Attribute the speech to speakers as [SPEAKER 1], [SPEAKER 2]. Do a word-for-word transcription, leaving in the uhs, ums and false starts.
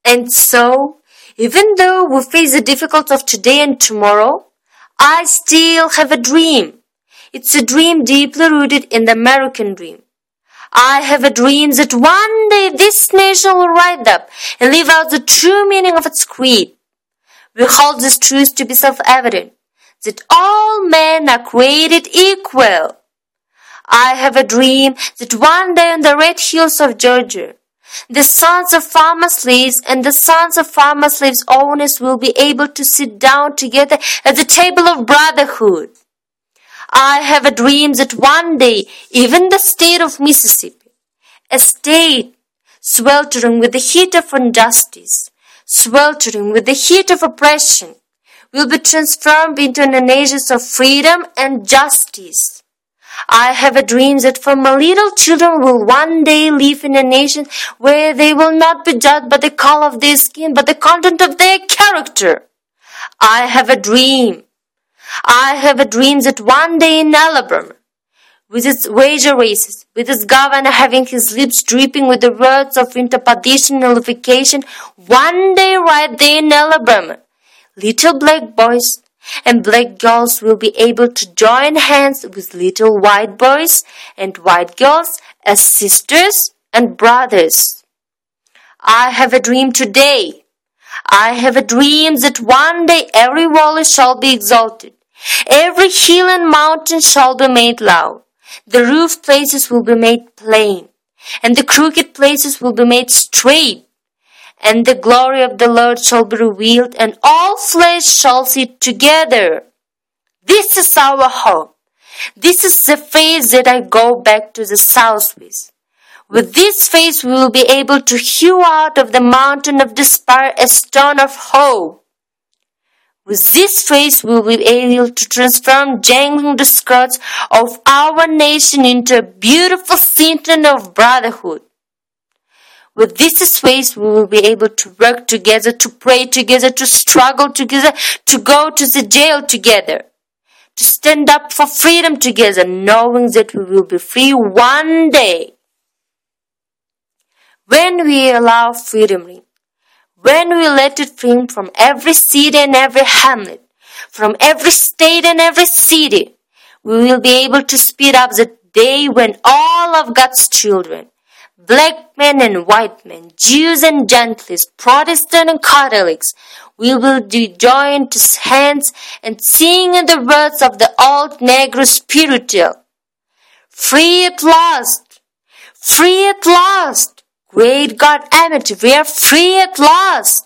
[SPEAKER 1] And so, even though we face the difficulties of today and tomorrow, I still have a dream. It's a dream deeply rooted in the American dream. I have a dream that one day this nation will rise up and live out the true meaning of its creed. We hold this truth to be self-evident, that all men are created equal. I have a dream that one day on the red hills of Georgia, the sons of farmer slaves and the sons of farmer slaves owners will be able to sit down together at the table of brotherhood. I have a dream that one day, even the state of Mississippi, a state sweltering with the heat of injustice, sweltering with the heat of oppression, will be transformed into a nation of freedom and justice. I have a dream that for my little children will one day live in a nation where they will not be judged by the color of their skin, but the content of their character. I have a dream. I have a dream that one day in Alabama, with its wager races, with its governor having his lips dripping with the words of interposition and nullification, one day right there in Alabama, little black boys and black girls will be able to join hands with little white boys and white girls as sisters and brothers. I have a dream today. I have a dream that one day every valley shall be exalted, every hill and mountain shall be made low, the rough places will be made plain, and the crooked places will be made straight. And the glory of the Lord shall be revealed, and all flesh shall see it together. This is our hope. This is the faith that I go back to the south with. With this faith we will be able to hew out of the mountain of despair a stone of hope. With this faith we will be able to transform jangling the skirts of our nation into a beautiful symphony of brotherhood. With this faith, we will be able to work together, to pray together, to struggle together, to go to the jail together, to stand up for freedom together, knowing that we will be free one day. When we allow freedom ring, when we let it ring from every city and every hamlet, from every state and every city, we will be able to speed up the day when all of God's children, black men and white men, Jews and Gentiles, Protestant and Catholics, we will join hands and sing in the words of the old Negro spiritual. Free at last! Free at last! Great God Almighty, we are free at last!